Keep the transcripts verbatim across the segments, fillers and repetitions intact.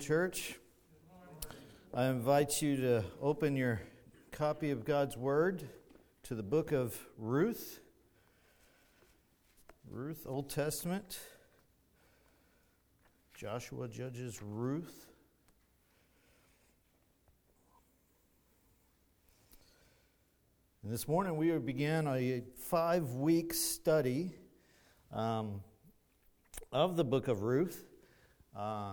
church. I invite you to open your copy of God's Word to the book of Ruth. Ruth, Old Testament. Joshua, Judges, Ruth. And this morning we began a five-week study um, of the book of Ruth. Uh,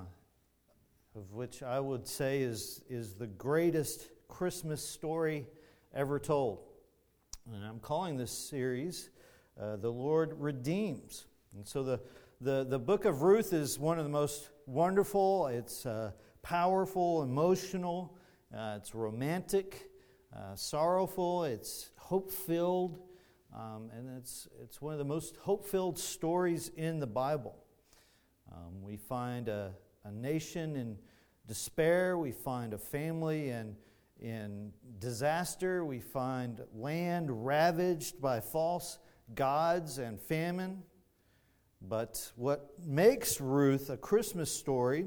of which I would say is, is the greatest Christmas story ever told. And I'm calling this series, uh, The Lord Redeems. And so the, the, the book of Ruth is one of the most wonderful, it's uh, powerful, emotional, uh, it's romantic, uh, sorrowful, it's hope-filled, um, and it's, it's one of the most hope-filled stories in the Bible. Um, we find a, a nation in despair. We find a family in, in disaster. We find land ravaged by false gods and famine. But what makes Ruth a Christmas story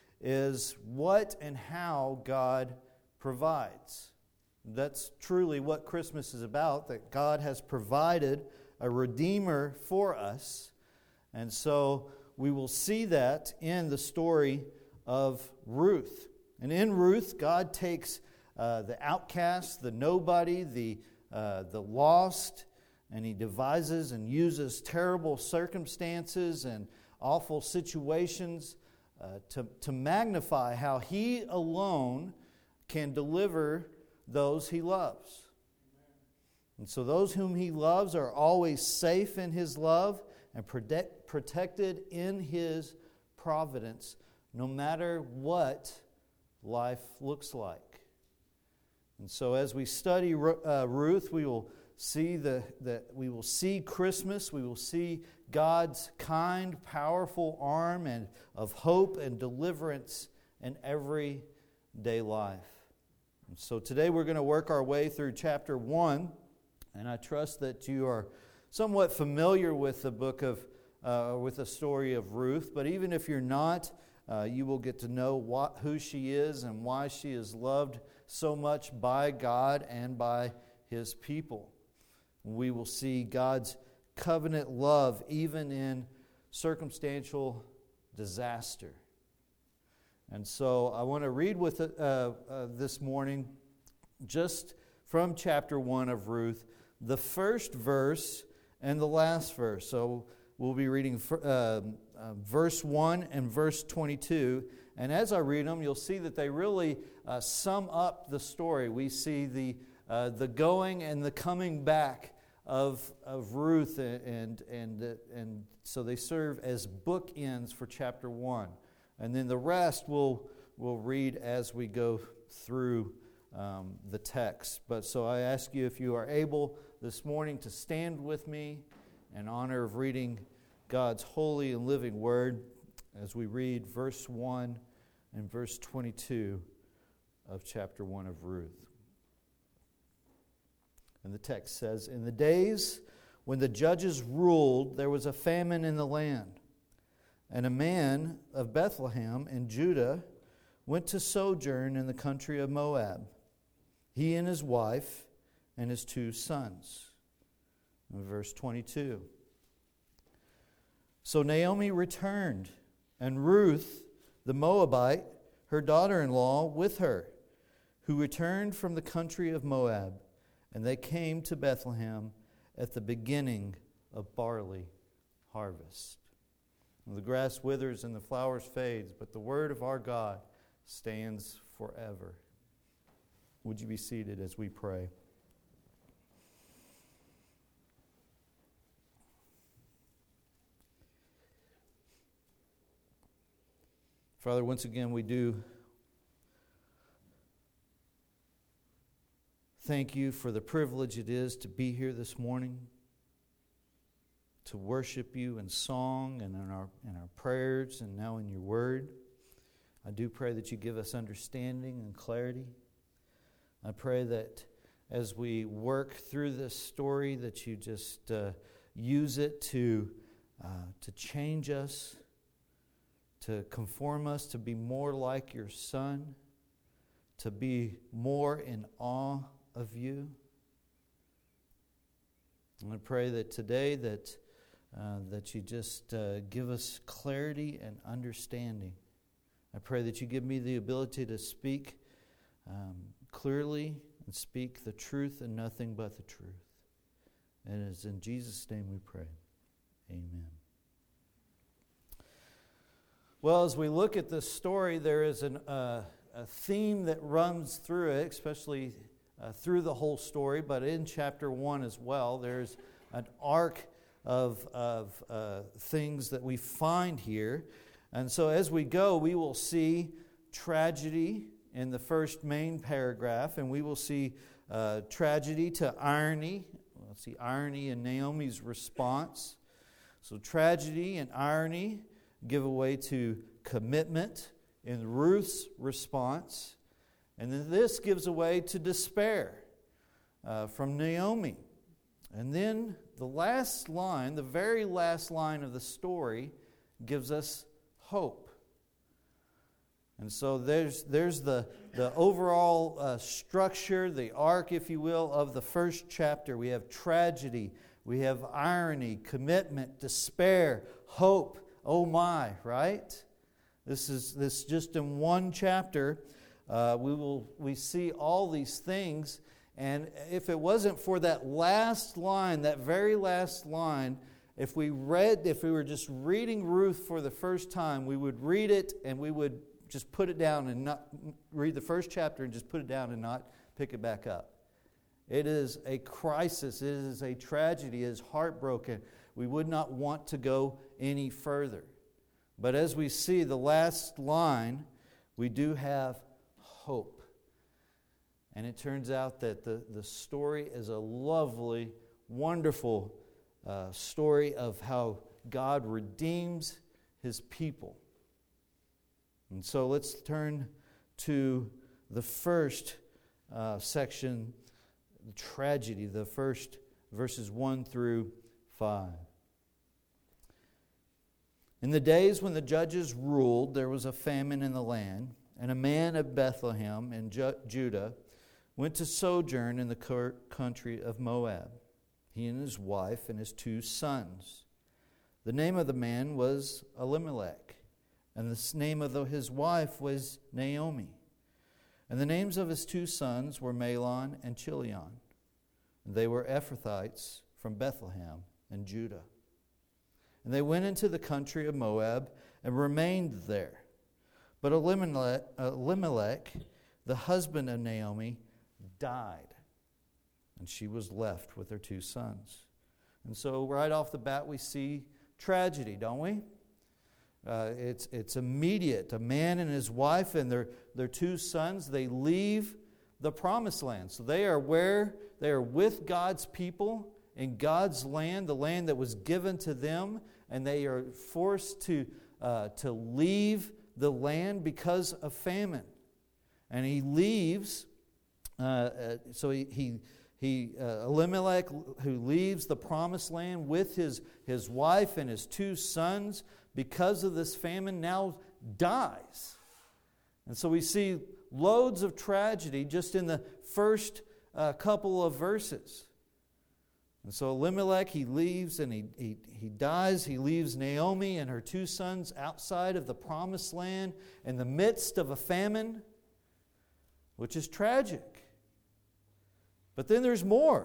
is what and how God provides. That's truly what Christmas is about, that God has provided a Redeemer for us. And so we will see that in the story of Ruth. And in Ruth, God takes uh, the outcast, the nobody, the, uh, the lost, and He devises and uses terrible circumstances and awful situations uh, to, to magnify how He alone can deliver those He loves. And so those whom He loves are always safe in His love and protect, protected in His providence, no matter what life looks like. And so as we study uh, Ruth, we will see the, the we will see Christmas, we will see God's kind, powerful arm and of hope and deliverance in everyday life. And so today we're going to work our way through chapter one, and I trust that you are somewhat familiar with the book of, uh, with the story of Ruth. But even if you're not, uh, you will get to know what, who she is and why she is loved so much by God and by His people. We will see God's covenant love even in circumstantial disaster. And so I want to read with uh, uh, this morning, just from chapter one of Ruth, the first verse and the last verse. So we'll be reading uh, uh, verse one and verse twenty-two. And as I read them, you'll see that they really uh, sum up the story. We see the uh, the going and the coming back of of Ruth, and and and, and so they serve as bookends for chapter one. And then the rest we'll we'll read as we go through um, the text. But so I ask you, if you are able this morning, to stand with me in honor of reading God's holy and living word as we read verse one and verse twenty-two of chapter one of Ruth. And the text says, "In the days when the judges ruled, there was a famine in the land. And a man of Bethlehem in Judah went to sojourn in the country of Moab, he and his wife and his two sons." In verse twenty-two. "So Naomi returned, and Ruth the Moabite, her daughter-in-law, with her, who returned from the country of Moab, and they came to Bethlehem at the beginning of barley harvest. The grass withers and the flowers fades, but the word of our God stands forever." Would you be seated as we pray? Father, once again we do thank you for the privilege it is to be here this morning, to worship you in song and in our in our prayers and now in your word. I do pray that you give us understanding and clarity. I pray that as we work through this story, that you just uh, use it to uh, to change us, to conform us to be more like your Son, to be more in awe of you. And I pray that today that uh, that you just uh, give us clarity and understanding. I pray that you give me the ability to speak um, clearly and speak the truth and nothing but the truth. And it's in Jesus' name we pray. Amen. Well, as we look at this story, there is an, uh, a theme that runs through it, especially uh, through the whole story, but in chapter one as well. There's an arc of, of uh, things that we find here. And so as we go, we will see tragedy in the first main paragraph, and we will see uh, tragedy to irony. We'll see irony in Naomi's response. So tragedy and irony give way to commitment in Ruth's response. And then this gives way to despair uh, from Naomi. And then the last line, the very last line of the story, gives us hope. And so there's there's the, the overall uh, structure, the arc, if you will, of the first chapter. We have tragedy, we have irony, commitment, despair, hope. Oh my, right? This is this just in one chapter. Uh, we will we see all these things. And if it wasn't for that last line, that very last line, if we read, if we were just reading Ruth for the first time, we would read it and we would just put it down and not read the first chapter and just put it down and not pick it back up. It is a crisis. It is a tragedy. It is heartbroken. We would not want to go any further. But as we see the last line, we do have hope. And it turns out that the, the story is a lovely, wonderful uh, story of how God redeems His people. And so let's turn to the first uh, section, the tragedy, the first verses one through five. In the days when the judges ruled, there was a famine in the land, and a man of Bethlehem in Ju- Judah went to sojourn in the country of Moab, he and his wife and his two sons. The name of the man was Elimelech, and the name of the, his wife was Naomi. And the names of his two sons were Mahlon and Chilion. They were Ephrathites from Bethlehem and Judah. And they went into the country of Moab and remained there. But Elimelech, Elimelech, the husband of Naomi, died, and she was left with her two sons. And so right off the bat we see tragedy, don't we? Uh, it's it's immediate. A man and his wife and their, their two sons, they leave the promised land. So they are where they are with God's people in God's land, the land that was given to them, and they are forced to uh, to leave the land because of famine. And he leaves. Uh, uh, so he he, he uh, Elimelech, who leaves the promised land with his, his wife and his two sons because of this famine, now dies. And so we see loads of tragedy just in the first uh, couple of verses. And so Elimelech, he leaves and he, he, he dies. He leaves Naomi and her two sons outside of the promised land in the midst of a famine, which is tragic. But then there's more.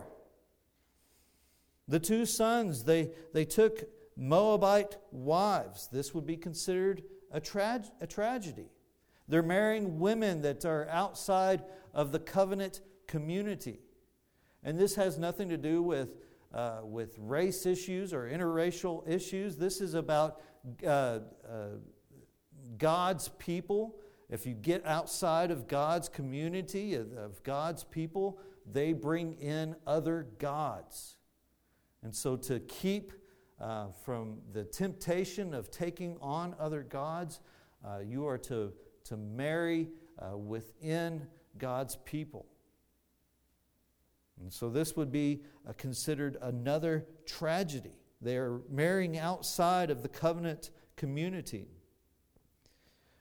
The two sons, they, they took Moabite wives. This would be considered a, tra- a tragedy. They're marrying women that are outside of the covenant community. And this has nothing to do with, uh, with race issues or interracial issues. This is about uh, uh, God's people. If you get outside of God's community, of, of God's people, they bring in other gods. And so to keep uh, from the temptation of taking on other gods, uh, you are to, to marry uh, within God's people. And so this would be uh, considered another tragedy. They are marrying outside of the covenant community.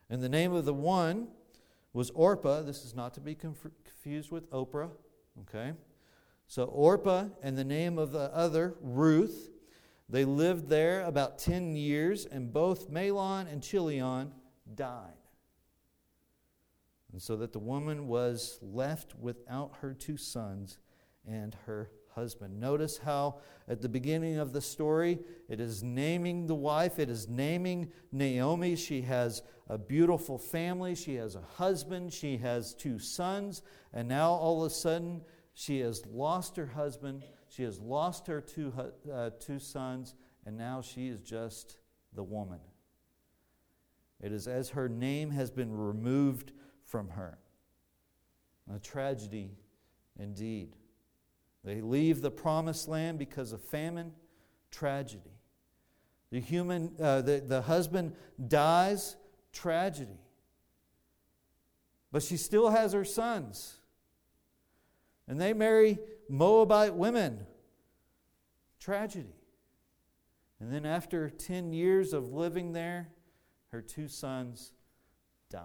And the name of the one was Orpah. This is not to be conf- confused with Oprah. Okay? So Orpah, and the name of the other, Ruth. They lived there about ten years, and both Mahlon and Chilion died. And so that the woman was left without her two sons and her husband. Notice how at the beginning of the story, it is naming the wife, it is naming Naomi. She has a beautiful family, she has a husband, she has two sons, and now all of a sudden she has lost her husband, she has lost her two, uh, two sons, and now she is just the woman. It is as her name has been removed from her. A tragedy indeed. They leave the promised land because of famine, tragedy. The human, uh, the, the husband dies, tragedy. But she still has her sons. And they marry Moabite women, tragedy. And then after ten years of living there, her two sons die.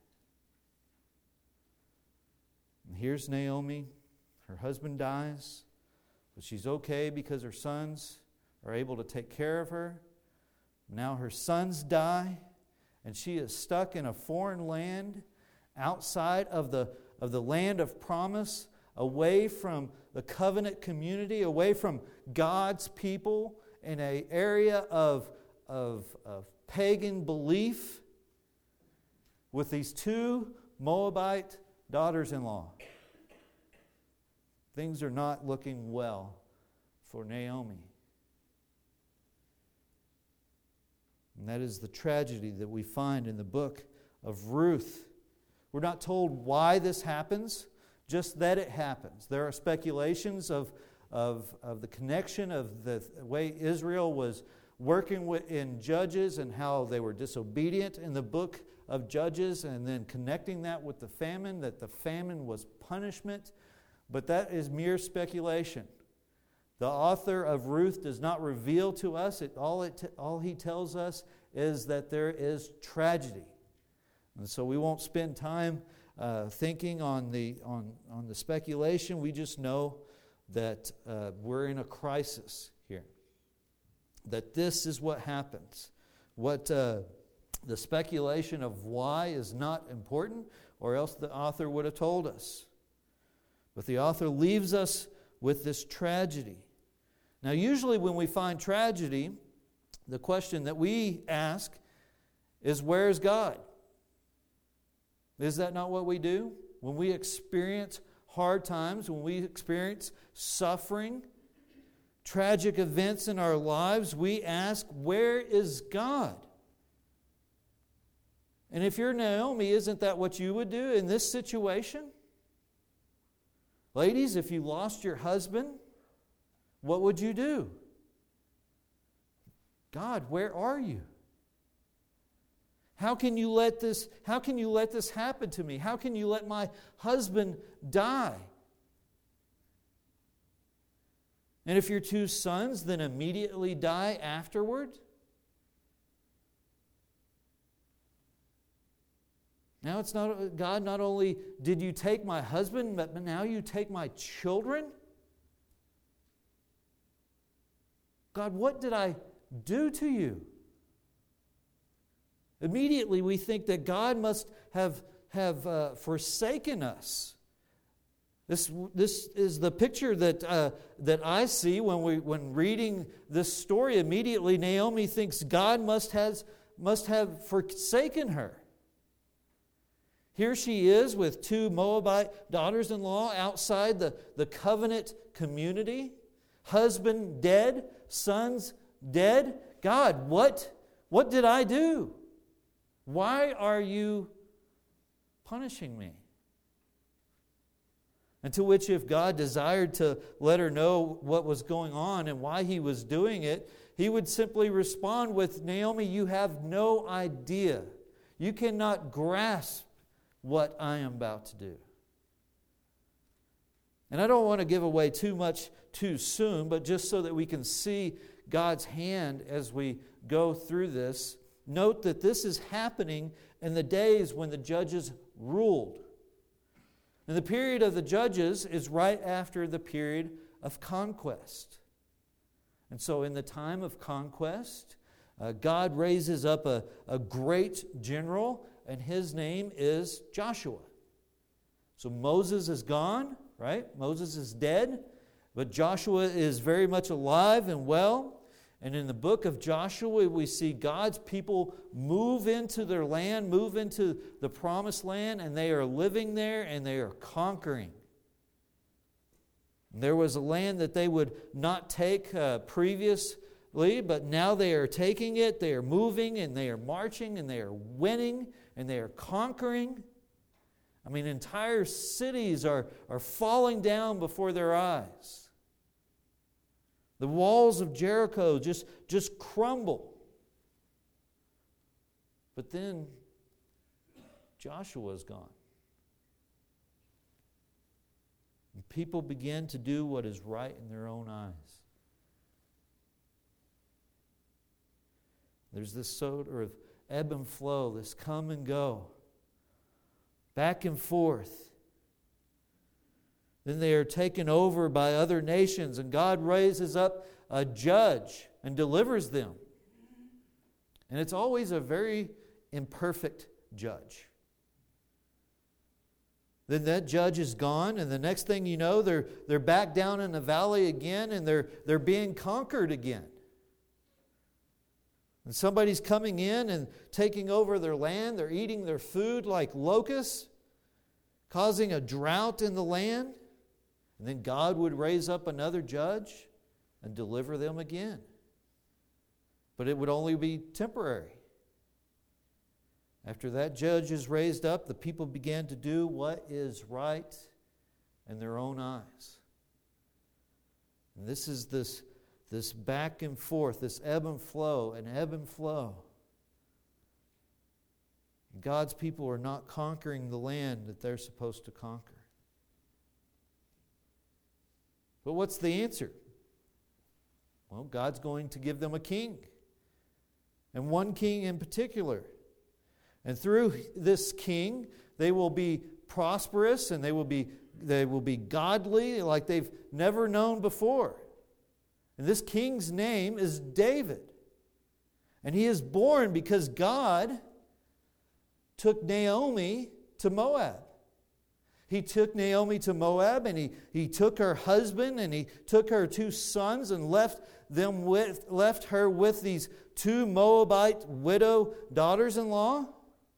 And here's Naomi. Her husband dies, but she's okay because her sons are able to take care of her. Now her sons die, and she is stuck in a foreign land outside of the, of the land of promise, away from the covenant community, away from God's people, in an area of, of, of pagan belief, with these two Moabite daughters-in-law. Things are not looking well for Naomi. And that is the tragedy that we find in the book of Ruth. We're not told why this happens, just that it happens. There are speculations of, of, of the connection of the way Israel was working with, in Judges, and how they were disobedient in the book of Judges, and then connecting that with the famine, that the famine was punishment. But that is mere speculation. The author of Ruth does not reveal to us, it, all, it t- all he tells us is that there is tragedy. And so we won't spend time uh, thinking on the, on, on the speculation. We just know that uh, we're in a crisis here. That this is what happens. What uh, the speculation of why is not important, or else the author would have told us. But the author leaves us with this tragedy. Now, usually when we find tragedy, the question that we ask is, where is God? Is that not what we do? When we experience hard times, when we experience suffering, tragic events in our lives, we ask, where is God? And if you're Naomi, isn't that what you would do in this situation? Ladies, if you lost your husband, what would you do? God, where are you? How can you let this, how can you let this happen to me? How can you let my husband die? And if your two sons then immediately die afterward? Now it's not, God, not only did you take my husband, but now you take my children? God, what did I do to you? Immediately we think that God must have, have uh, forsaken us. This, this is the picture that, uh, that I see when, we, when reading this story. Immediately Naomi thinks God must, has, must have forsaken her. Here she is with two Moabite daughters-in-law outside the, the covenant community. Husband dead, sons dead. God, what, what did I do? Why are you punishing me? And to which, if God desired to let her know what was going on and why He was doing it, He would simply respond with, Naomi, you have no idea. You cannot grasp what I am about to do. And I don't want to give away too much too soon, but just so that we can see God's hand as we go through this. note that this is happening in the days when the judges ruled. And the period of the judges is right after the period of conquest. And so in the time of conquest, uh, God raises up a, a great general, and his name is Joshua. So Moses is gone, right? Moses is dead, but Joshua is very much alive and well. And in the book of Joshua, we see God's people move into their land, move into the promised land, and they are living there and they are conquering. There was a land that they would not take uh, previously, but now they are taking it, they are moving, and they are marching, and they are winning, and they are conquering. I mean, entire cities are, are falling down before their eyes. The walls of Jericho just, just crumble. But then Joshua is gone. And people begin to do what is right in their own eyes. There's this sort of ebb and flow, this come and go, back and forth. Then they are taken over by other nations, and God raises up a judge and delivers them. And it's always a very imperfect judge. Then that judge is gone, and the next thing you know, they're, they're back down in the valley again, and they're, they're being conquered again. And somebody's coming in and taking over their land. They're eating their food like locusts, causing a drought in the land. And then God would raise up another judge and deliver them again. But it would only be temporary. After that judge is raised up, the people began to do what is right in their own eyes. And this is this, this back and forth, this ebb and flow, and ebb and flow. God's people are not conquering the land that they're supposed to conquer. But what's the answer? Well, God's going to give them a king. And one king in particular. And through this king, they will be prosperous and they will be, they will be godly like they've never known before. And this king's name is David. And he is born because God took Naomi to Moab. He took Naomi to Moab, and he, he took her husband, and he took her two sons, and left them with left her with these two Moabite widow daughters-in-law.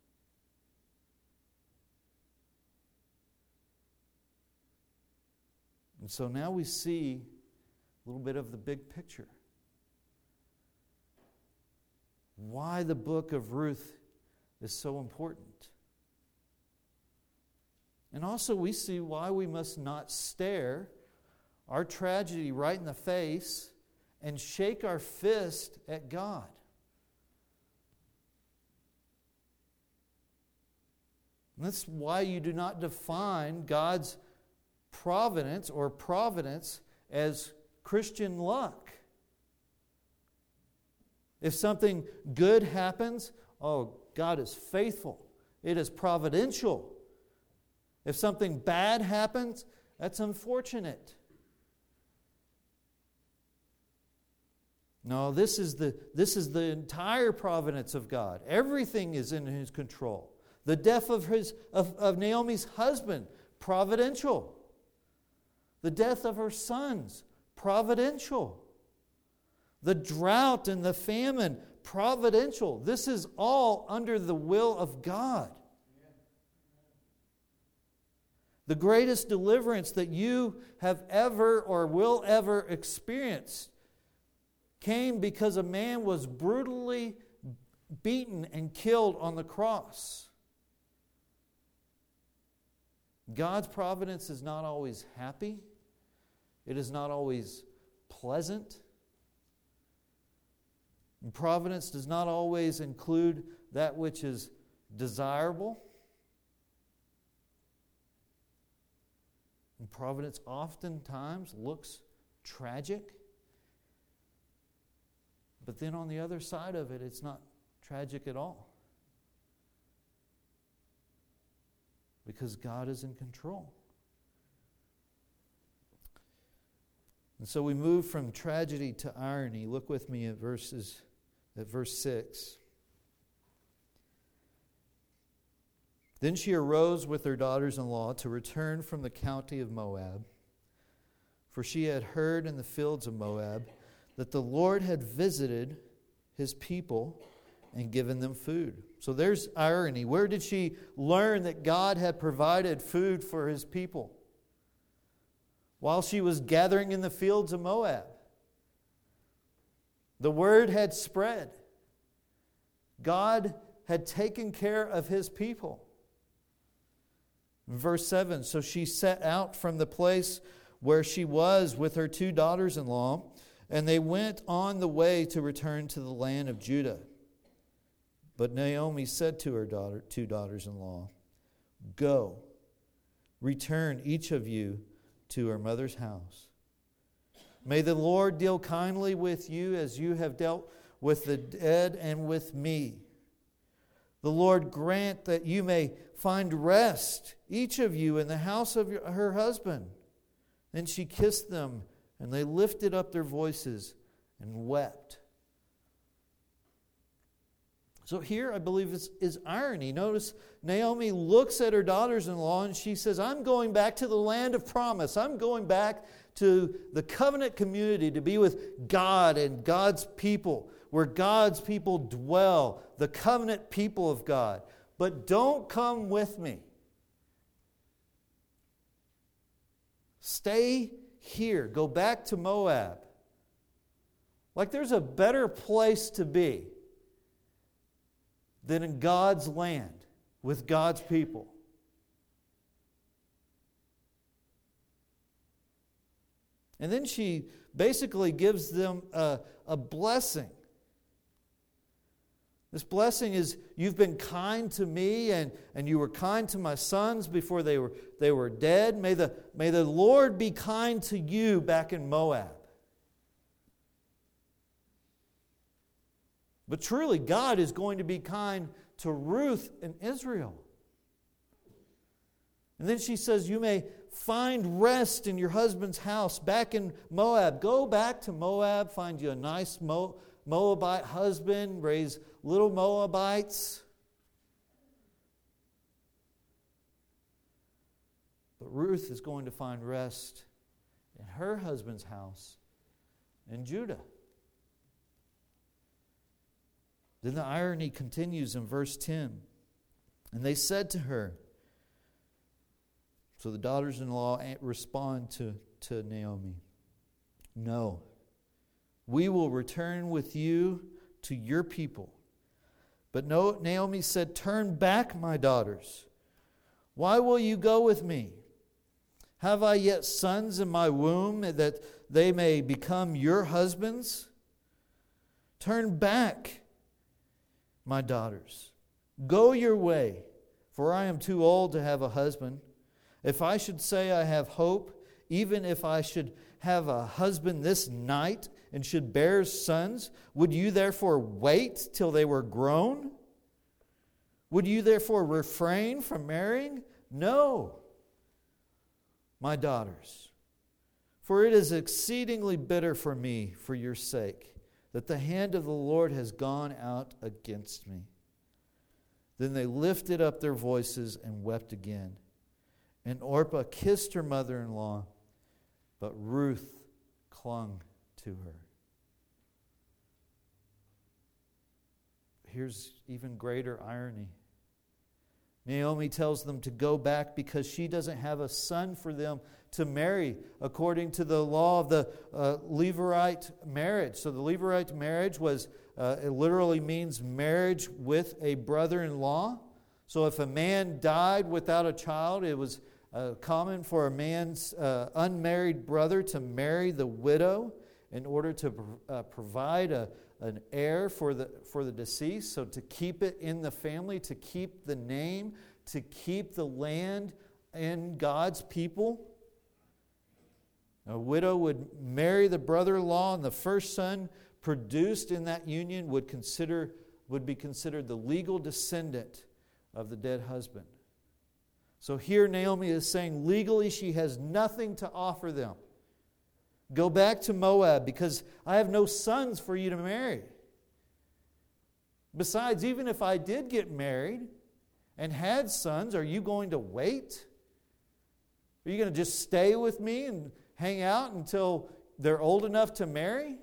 And so now we see a little bit of the big picture. Why the book of Ruth is so important. And also we see why we must not stare our tragedy right in the face and shake our fist at God. And that's why you do not define God's providence or providence as Christian luck. If something good happens, oh, God is faithful. It is providential. If something bad happens, that's unfortunate. No, this is the this is the entire providence of God. Everything is in His control. The death of his of, of Naomi's husband, providential. The death of her sons, providential. The drought and the famine, providential. This is all under the will of God. The greatest deliverance that you have ever or will ever experience came because a man was brutally beaten and killed on the cross. God's providence is not always happy. It is not always pleasant. And providence does not always include that which is desirable. And providence oftentimes looks tragic. But then on the other side of it, it's not tragic at all. Because God is in control. And so we move from tragedy to irony. Look with me at verses at verse six. Then she arose with her daughters-in-law to return from the county of Moab, for she had heard in the fields of Moab that the Lord had visited his people and given them food. So there's irony. Where did she learn that God had provided food for his people? While she was gathering in the fields of Moab. The word had spread. God had taken care of his people. Verse seven, so she set out from the place where she was with her two daughters-in-law, and they went on the way to return to the land of Judah. But Naomi said to her daughter, two daughters-in-law, go, return each of you to her mother's house. May the Lord deal kindly with you as you have dealt with the dead and with me. The Lord grant that you may find rest, each of you, in the house of your, her husband. Then she kissed them, and they lifted up their voices and wept. So here, I believe, is, is irony. Notice Naomi looks at her daughters-in-law and she says, I'm going back to the land of promise. I'm going back to the covenant community to be with God and God's people, where God's people dwell, the covenant people of God. But don't come with me. Stay here. Go back to Moab. Like there's a better place to be than in God's land with God's people. And then she basically gives them a, a blessing. This blessing is, you've been kind to me, and, and you were kind to my sons before they were, they were dead. May the, may the Lord be kind to you back in Moab. But truly, God is going to be kind to Ruth and Israel. And then she says, you may find rest in your husband's house back in Moab. Go back to Moab, find you a nice Mo- Moabite husband, raise little Moabites. But Ruth is going to find rest in her husband's house in Judah. Then the irony continues in verse ten. And they said to her, so the daughters-in-law respond to, to Naomi, no, we will return with you to your people. But no, Naomi said, turn back, my daughters. Why will you go with me? Have I yet sons in my womb that they may become your husbands? Turn back, my daughters. Go your way, for I am too old to have a husband. If I should say I have hope, even if I should have a husband this night and should bear sons, would you therefore wait till they were grown? Would you therefore refrain from marrying? No, my daughters, for it is exceedingly bitter for me for your sake that the hand of the Lord has gone out against me. Then they lifted up their voices and wept again. And Orpah kissed her mother-in-law, but Ruth clung to her. Here's even greater irony. Naomi tells them to go back because she doesn't have a son for them to marry according to the law of the uh, Levirate marriage. So the Levirate marriage was, uh, it literally means marriage with a brother-in-law. So if a man died without a child, it was uh, common for a man's uh, unmarried brother to marry the widow in order to uh, provide a, an heir for the, for the deceased. So to keep it in the family, to keep the name, to keep the land and God's people. A widow would marry the brother-in-law, and the first son produced in that union would consider would be considered the legal descendant of the dead husband. So here Naomi is saying legally she has nothing to offer them. Go back to Moab because I have no sons for you to marry. Besides, even if I did get married and had sons, are you going to wait? Are you going to just stay with me and hang out until they're old enough to marry?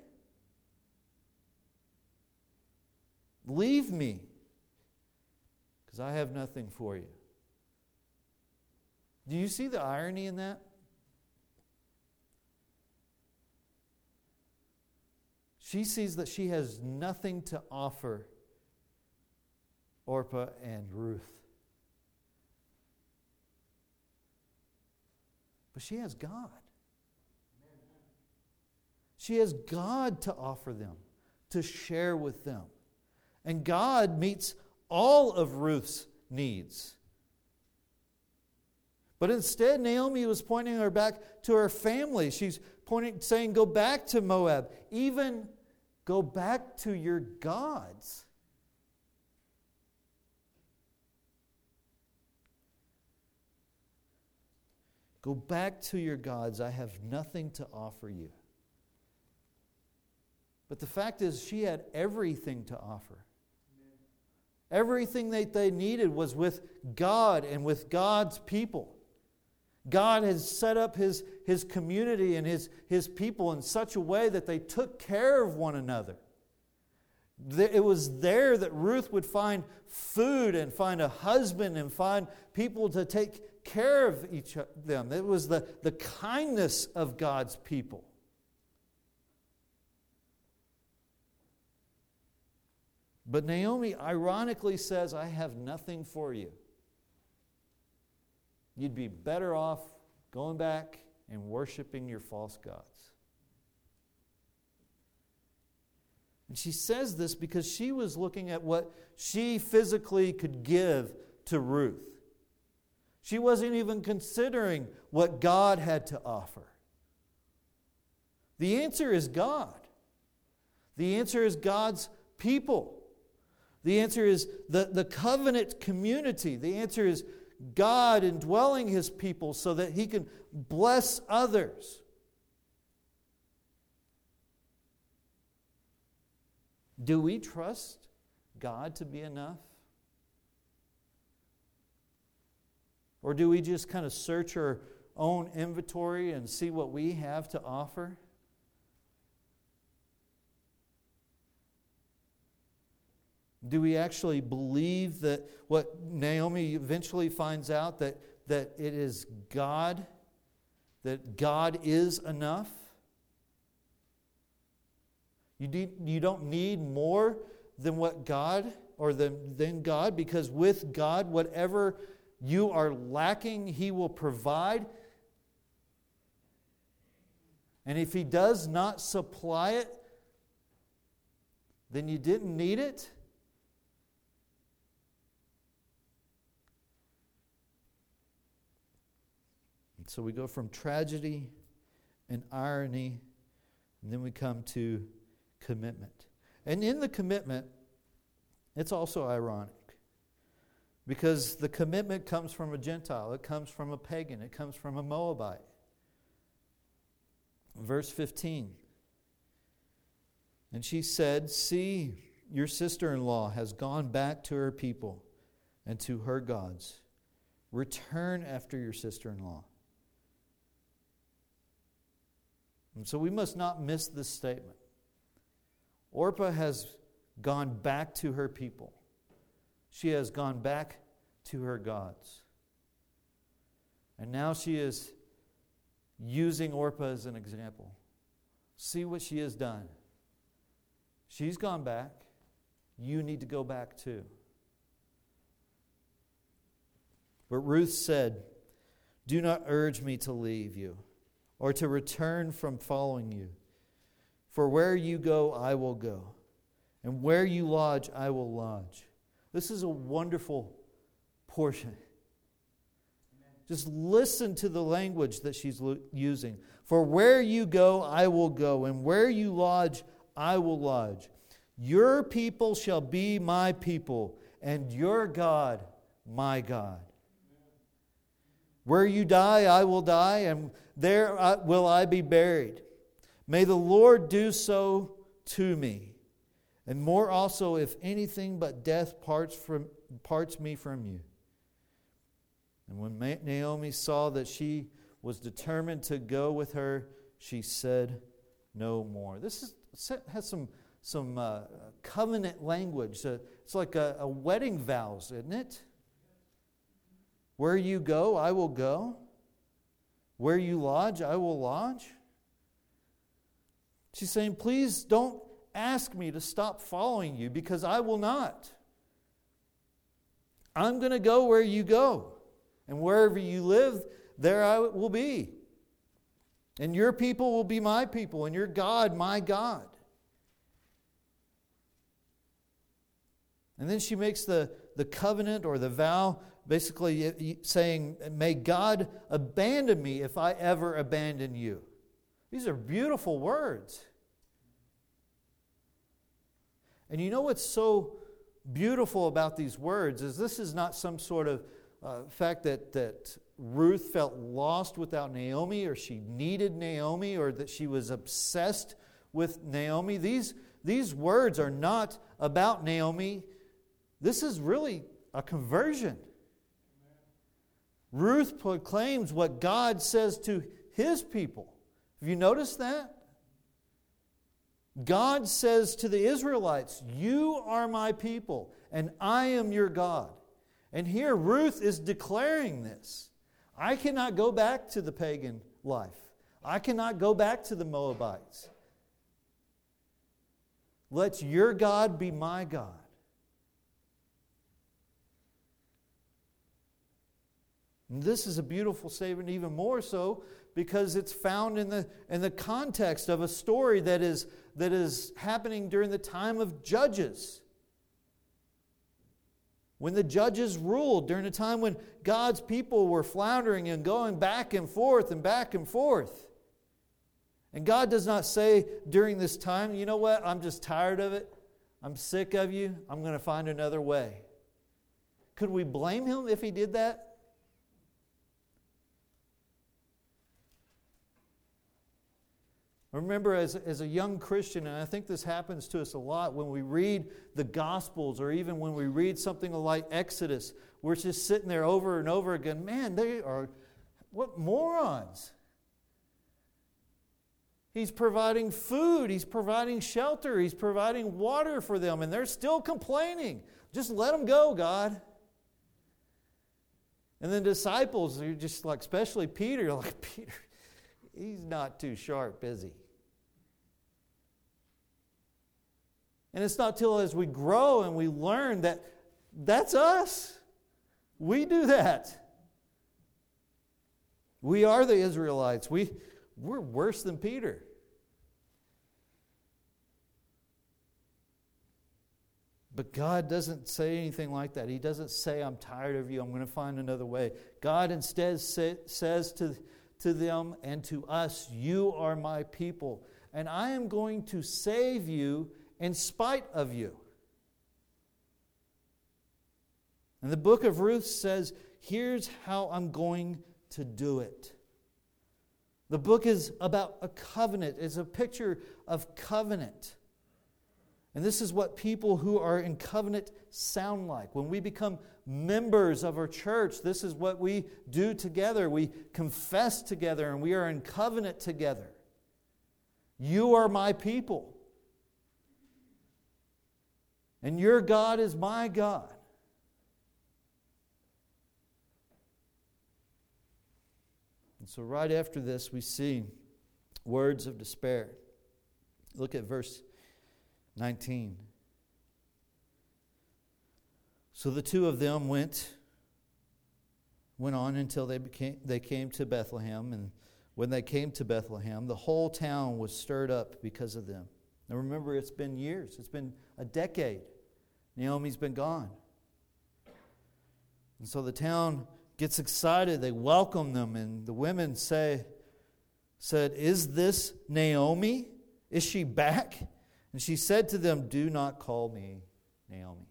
Leave me, because I have nothing for you. Do you see the irony in that? She sees that she has nothing to offer Orpah and Ruth. But she has God. She has God to offer them, to share with them. And God meets all of Ruth's needs. But instead, Naomi was pointing her back to her family. She's pointing, saying, go back to Moab. Even go back to your gods. Go back to your gods. I have nothing to offer you. But the fact is, she had everything to offer. Everything that they needed was with God and with God's people. God has set up His, his community and his, his people in such a way that they took care of one another. It was there that Ruth would find food and find a husband and find people to take care of each of them. It was the, the kindness of God's people. But Naomi ironically says, I have nothing for you. You'd be better off going back and worshiping your false gods. And she says this because she was looking at what she physically could give to Ruth. She wasn't even considering what God had to offer. The answer is God. The answer is God's people. The answer is the, the covenant community. The answer is God indwelling His people so that He can bless others. Do we trust God to be enough? Or do we just kind of search our own inventory and see what we have to offer? Do we actually believe that what Naomi eventually finds out, that, that it is God, that God is enough? You, need, you don't need more than what God, or than, than God, because with God, whatever you are lacking, He will provide. And if He does not supply it, then you didn't need it. So we go from tragedy and irony, and then we come to commitment. And in the commitment, it's also ironic. Because the commitment comes from a Gentile. It comes from a pagan. It comes from a Moabite. Verse fifteen. And she said, see, your sister-in-law has gone back to her people and to her gods. Return after your sister-in-law. And so we must not miss this statement. Orpah has gone back to her people. She has gone back to her gods. And now she is using Orpah as an example. See what she has done. She's gone back. You need to go back too. But Ruth said, do not urge me to leave you, or to return from following you. For where you go, I will go, and where you lodge, I will lodge. This is a wonderful portion. Just listen to the language that she's using. For where you go, I will go, and where you lodge, I will lodge. Your people shall be my people, and your God my God. Where you die, I will die, and there I, will I be buried. May the Lord do so to me, and more also, if anything but death parts from parts me from you. And when Naomi saw that she was determined to go with her, she said no more. This is, has some, some uh, covenant language. Uh, it's like a, a wedding vows, isn't it? Where you go, I will go. Where you lodge, I will lodge. She's saying, please don't ask me to stop following you, because I will not. I'm going to go where you go. And wherever you live, there I will be. And your people will be my people, and your God, my God. And then she makes the, the covenant or the vow, basically saying, may God abandon me if I ever abandon you. These are beautiful words. And you know what's so beautiful about these words is this is not some sort of uh, fact that, that Ruth felt lost without Naomi, or she needed Naomi, or that she was obsessed with Naomi. These, these words are not about Naomi. This is really a conversion. Ruth proclaims what God says to His people. Have you noticed that? God says to the Israelites, you are my people, and I am your God. And here Ruth is declaring this. I cannot go back to the pagan life. I cannot go back to the Moabites. Let your God be my God. And this is a beautiful statement, even more so because it's found in the, in the context of a story that is, that is happening during the time of Judges. When the judges ruled, during a time when God's people were floundering and going back and forth and back and forth. And God does not say during this time, you know what, I'm just tired of it. I'm sick of you. I'm going to find another way. Could we blame Him if He did that? I remember as, as a young Christian, and I think this happens to us a lot, when we read the Gospels or even when we read something like Exodus, we're just sitting there over and over again, man, they are, what morons. He's providing food, He's providing shelter, He's providing water for them, and they're still complaining. Just let them go, God. And the disciples, are just like, especially Peter, like, Peter, he's not too sharp, is he? And it's not till as we grow and we learn that that's us. We do that. We are the Israelites. We, we're worse than Peter. But God doesn't say anything like that. He doesn't say, I'm tired of you, I'm going to find another way. God instead say, says to, to them and to us, you are my people, and I am going to save you in spite of you. And the book of Ruth says, here's how I'm going to do it. The book is about a covenant. It's a picture of covenant. And this is what people who are in covenant sound like. When we become members of our church, this is what we do together. We confess together and we are in covenant together. You are my people. And your God is my God. And so right after this, we see words of despair. Look at verse nineteen. So the two of them went, went on until they became they came to Bethlehem, and when they came to Bethlehem, the whole town was stirred up because of them. Now remember, it's been years. It's been a decade. Naomi's been gone. And so the town gets excited. They welcome them, and the women say, said, is this Naomi? Is she back? And she said to them, "Do not call me Naomi."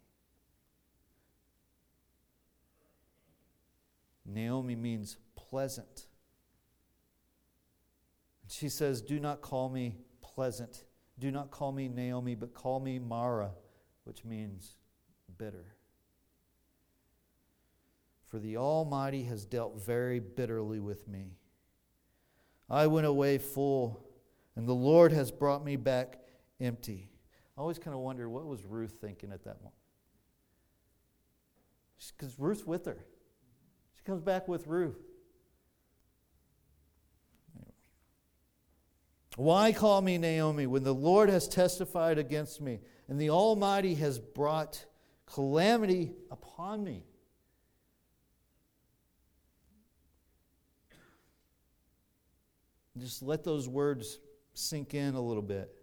Naomi means pleasant. She says, "Do not call me pleasant. Do not call me Naomi, but call me Mara," which means bitter. "For the Almighty has dealt very bitterly with me. I went away full, and the Lord has brought me back empty." I always kind of wonder, what was Ruth thinking at that moment? Because Ruth's with her. She comes back with Ruth. "Why call me Naomi when the Lord has testified against me, and the Almighty has brought calamity upon me?" Just let those words sink in a little bit.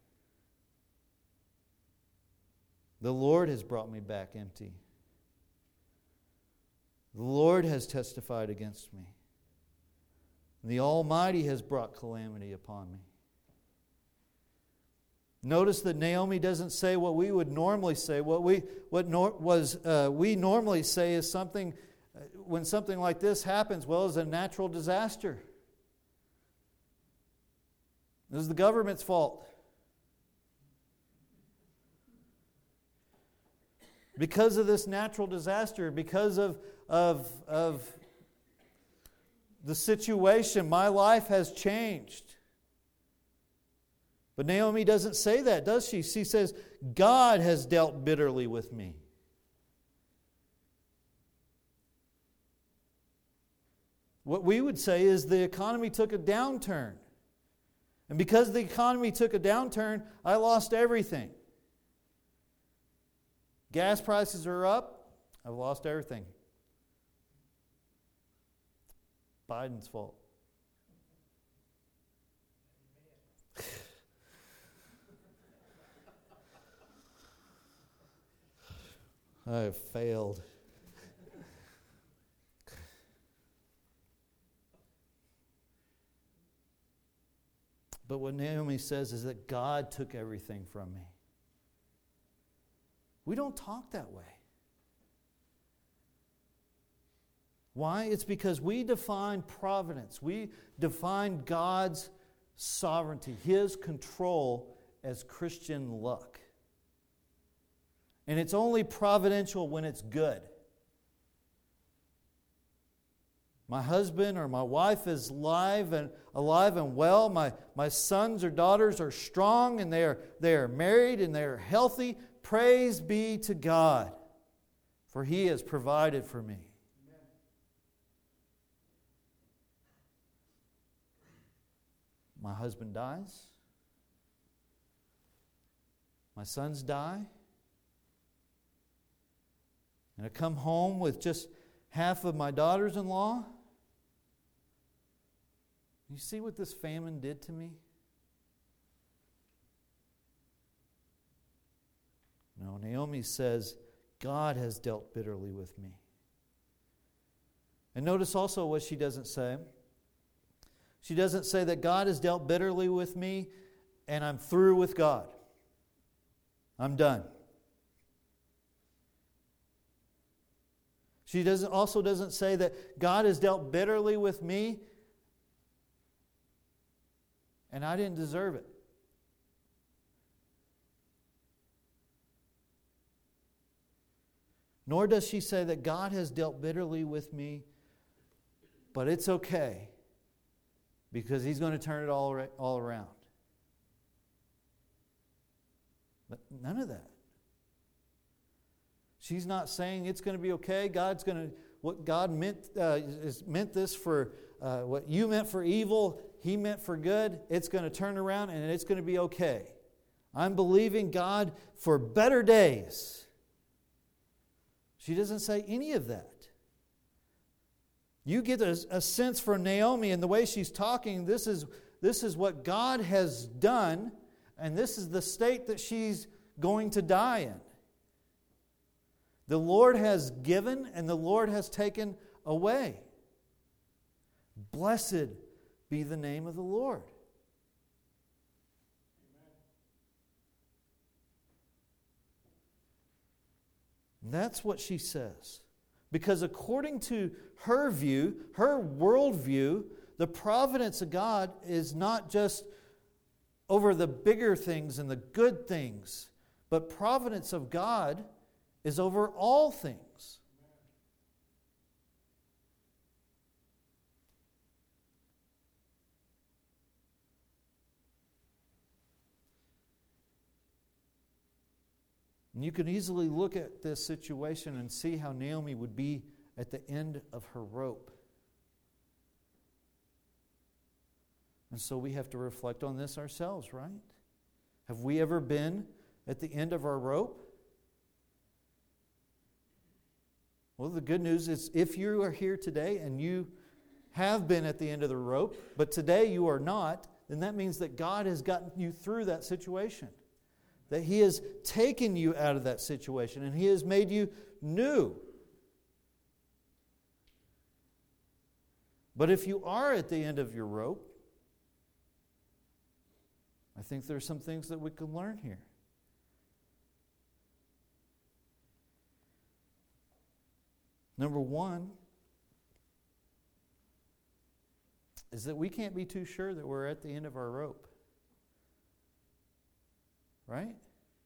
The Lord has brought me back empty. The Lord has testified against me. The Almighty has brought calamity upon me. Notice that Naomi doesn't say what we would normally say. What we what nor, was uh, we normally say is something uh, when something like this happens. Well, it's a natural disaster. This is the government's fault. Because of this natural disaster, because of, of, of the situation, my life has changed. But Naomi doesn't say that, does she? She says, God has dealt bitterly with me. What we would say is the economy took a downturn. And because the economy took a downturn, I lost everything. Gas prices are up. I've lost everything. Biden's fault. I have failed. But what Naomi says is that God took everything from me. We don't talk that way. Why? It's because we define providence. We define God's sovereignty, His control, as Christian luck. And it's only providential when it's good. My husband or my wife is alive and alive and well. My, my sons or daughters are strong and they are, they are married and they are healthy. Praise be to God, for He has provided for me. Amen. My husband dies. My sons die. And I come home with just half of my daughters-in-law. You see what this famine did to me? No, Naomi says, God has dealt bitterly with me. And notice also what she doesn't say. She doesn't say that God has dealt bitterly with me and I'm through with God. I'm done. She doesn't also doesn't say that God has dealt bitterly with me and I didn't deserve it. Nor does she say that God has dealt bitterly with me, but it's okay because He's going to turn it all, all around. But none of that. She's not saying it's going to be okay. God's going to, what God meant uh, is meant this for, uh, what you meant for evil, He meant for good. It's going to turn around and it's going to be okay. I'm believing God for better days. She doesn't say any of that. You get a, a sense from Naomi and the way she's talking, this is, this is what God has done, and this is the state that she's going to die in. The Lord has given and the Lord has taken away. Blessed be the name of the Lord. And that's what she says. Because according to her view, her worldview, the providence of God is not just over the bigger things and the good things, but providence of God is over all things. And you can easily look at this situation and see how Naomi would be at the end of her rope. And so we have to reflect on this ourselves, right? Have we ever been at the end of our rope? Well, the good news is if you are here today and you have been at the end of the rope, but today you are not, then that means that God has gotten you through that situation. That He has taken you out of that situation and He has made you new. But if you are at the end of your rope, I think there are some things that we can learn here. Number one is that we can't be too sure that we're at the end of our rope. Right?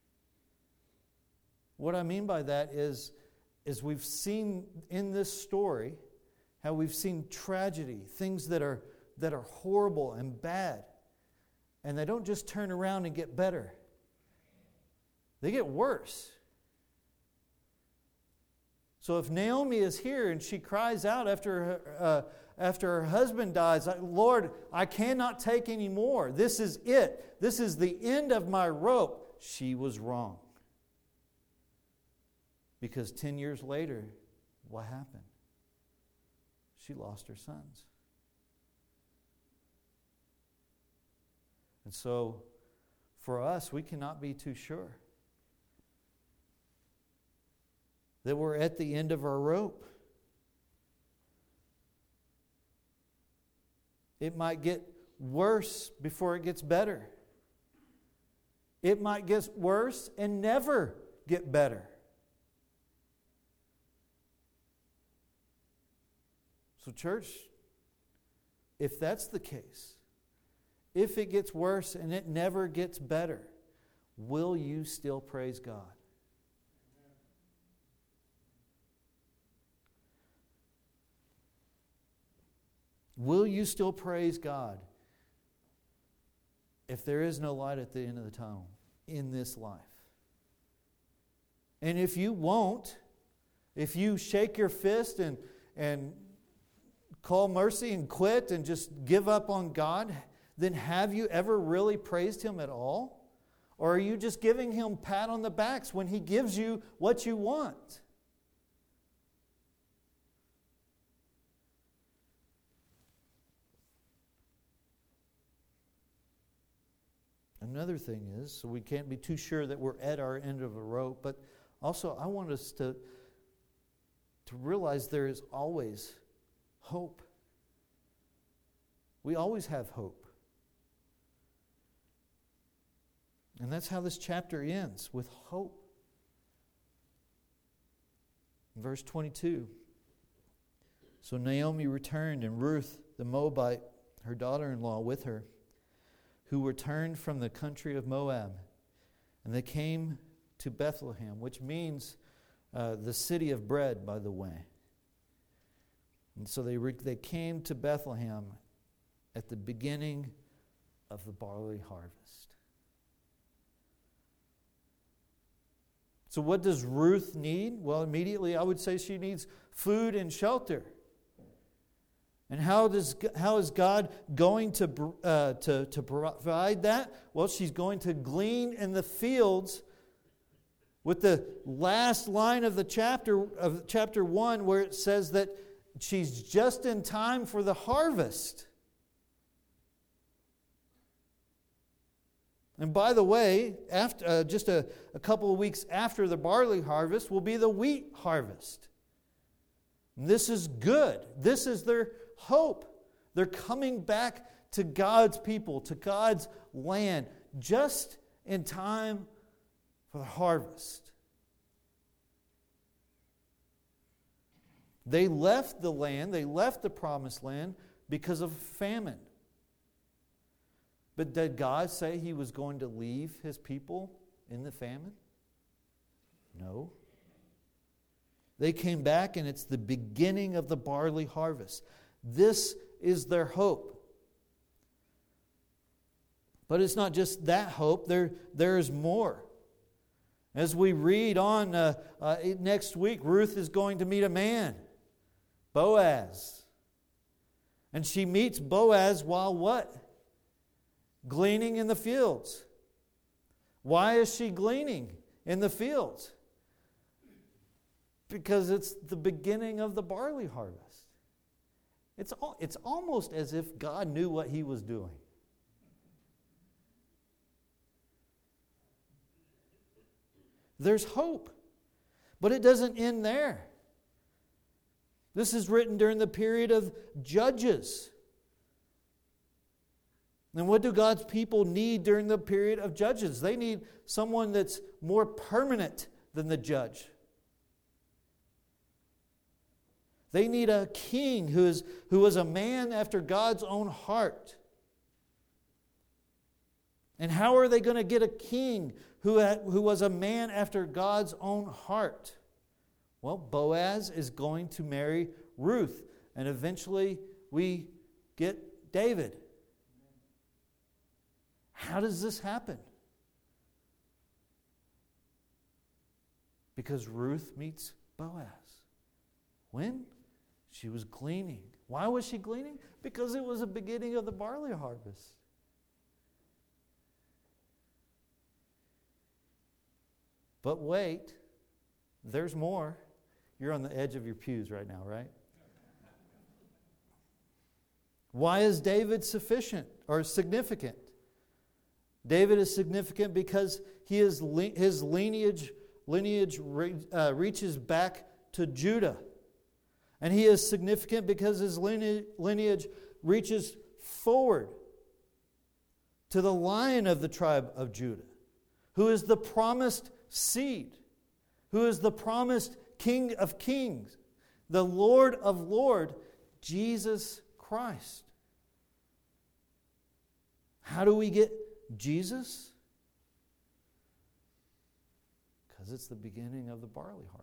What I mean by that is, is we've seen in this story how we've seen tragedy, things that are that are horrible and bad. And they don't just turn around and get better. They get worse. So if Naomi is here and she cries out after her, uh, after her husband dies, Lord, I cannot take any more. This is it. This is the end of my rope. She was wrong. Because ten years later, what happened? She lost her sons. And so, for us, we cannot be too sure that we're at the end of our rope. It might get worse before it gets better. It might get worse and never get better. So, church, if that's the case, if it gets worse and it never gets better, will you still praise God? Will you still praise God if there is no light at the end of the tunnel in this life? And if you won't, if you shake your fist and, and call mercy and quit and just give up on God, then have you ever really praised Him at all? Or are you just giving Him pat on the backs when He gives you what you want? Another thing is, so we can't be too sure that we're at our end of a rope, but also I want us to, to realize there is always hope. We always have hope. And that's how this chapter ends, with hope. In verse twenty-two, so Naomi returned, and Ruth the Moabite, her daughter-in-law, with her, who returned from the country of Moab. And they came to Bethlehem, which means uh, the city of bread, by the way. And so they re- they came to Bethlehem at the beginning of the barley harvest. So what does Ruth need? Well, immediately I would say she needs food and shelter. And how does how is God going to uh, to to provide that? Well, she's going to glean in the fields. With the last line of the chapter of chapter one, where it says that she's just in time for the harvest. And by the way, after uh, just a, a couple of weeks after the barley harvest will be the wheat harvest. And this is good. This is their hope. They're coming back to God's people, to God's land, just in time for the harvest. They left the land, they left the promised land because of famine. But did God say He was going to leave His people in the famine? No. They came back, and it's the beginning of the barley harvest. This is their hope. But it's not just that hope. There, there is more. As we read on uh, uh, next week, Ruth is going to meet a man, Boaz. And she meets Boaz while what? Gleaning in the fields. Why is she gleaning in the fields? Because it's the beginning of the barley harvest. It's, it's almost as if God knew what He was doing. There's hope. But it doesn't end there. This is written during the period of Judges. And what do God's people need during the period of Judges? They need someone that's more permanent than the judge. They need a king who is, who is a man after God's own heart. And how are they going to get a king who, had, who was a man after God's own heart? Well, Boaz is going to marry Ruth. And eventually we get David. How does this happen? Because Ruth meets Boaz. When? She was gleaning. Why was she gleaning? Because it was the beginning of the barley harvest. But wait, there's more. You're on the edge of your pews right now, right? Why is David sufficient or significant? David is significant because he is his lineage lineage uh, reaches back to Judah. And he is significant because his lineage reaches forward to the Lion of the tribe of Judah, who is the promised seed, who is the promised King of kings, the Lord of lords, Jesus Christ. How do we get Jesus? Because it's the beginning of the barley harvest.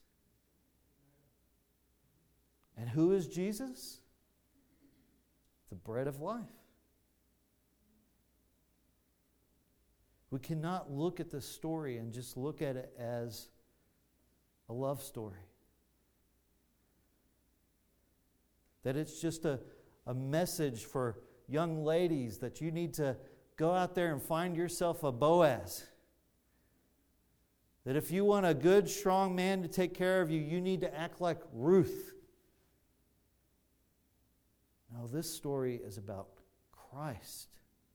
And who is Jesus? The bread of life. We cannot look at this story and just look at it as a love story. That it's just a, a message for young ladies that you need to go out there and find yourself a Boaz. That if you want a good, strong man to take care of you, you need to act like Ruth. No, this story is about Christ.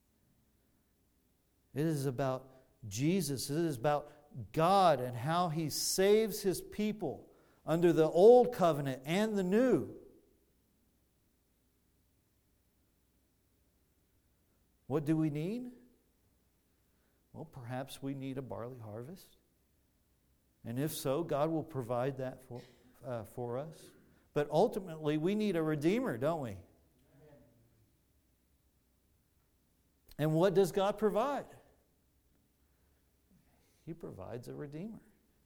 It is about Jesus. It is about God and how He saves His people under the old covenant and the new. What do we need? Well, perhaps we need a barley harvest. And if so, God will provide that for, uh, for us. But ultimately, we need a Redeemer, don't we? And what does God provide? He provides a Redeemer.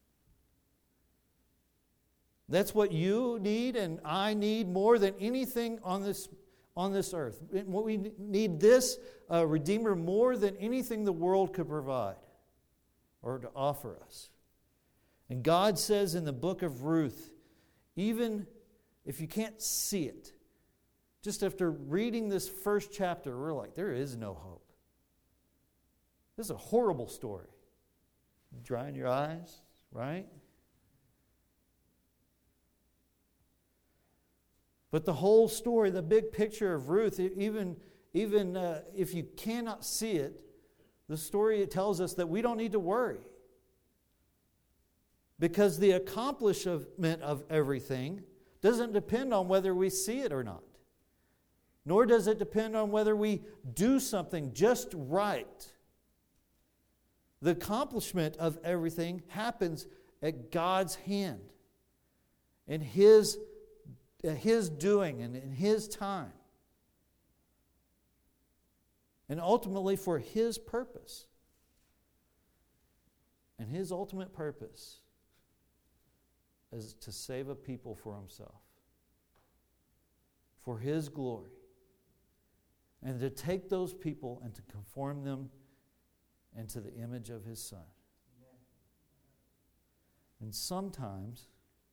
That's what you need and I need more than anything on this, on this earth. What we need this uh, Redeemer more than anything the world could provide or to offer us. And God says in the book of Ruth, even if you can't see it, just after reading this first chapter, we're like, there is no hope. This is a horrible story. Drying your eyes, right? But the whole story, the big picture of Ruth, even, even uh, if you cannot see it, the story it tells us that we don't need to worry. Because the accomplishment of everything doesn't depend on whether we see it or not. Nor does it depend on whether we do something just right. The accomplishment of everything happens at God's hand, in His at His doing and in His time. And ultimately for His purpose. And His ultimate purpose is to save a people for Himself. For His glory. And to take those people and to conform them into the image of His Son. And sometimes,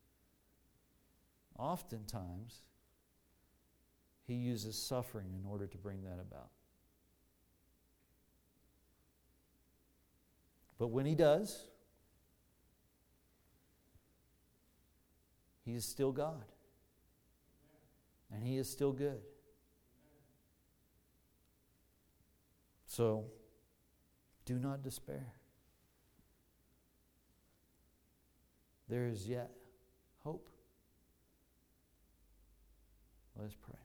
oftentimes, He uses suffering in order to bring that about. But when He does, He is still God. And He is still good. So, do not despair. There is yet hope. Let us pray.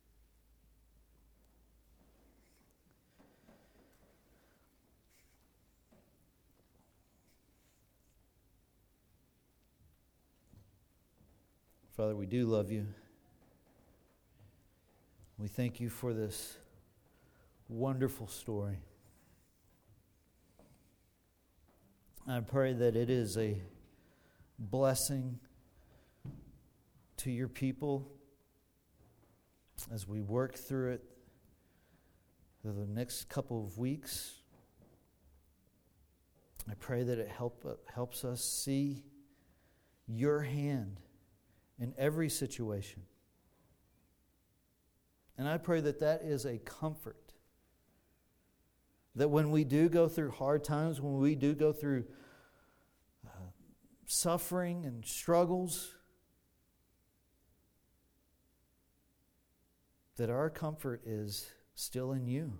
Father, we do love You. We thank You for this wonderful story. I pray that it is a blessing to Your people as we work through it for the next couple of weeks. I pray that it help, helps us see Your hand in every situation. And I pray that that is a comfort. That when we do go through hard times, when we do go through uh, suffering and struggles, that our comfort is still in You.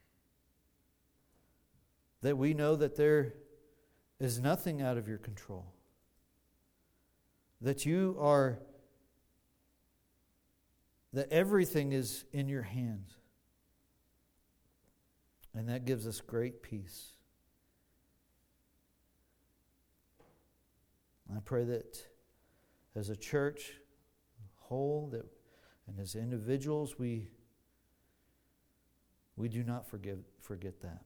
That we know that there is nothing out of Your control. That You are, that everything is in Your hands. And that gives us great peace. I pray that as a church whole, that and as individuals, we we do not forgive, forget that.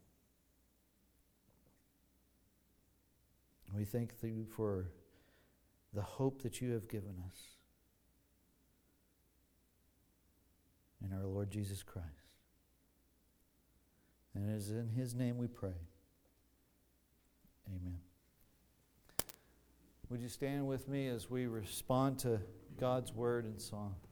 We thank You for the hope that You have given us in our Lord Jesus Christ. And it is in His name we pray. Amen. Would you stand with me as we respond to God's word and song?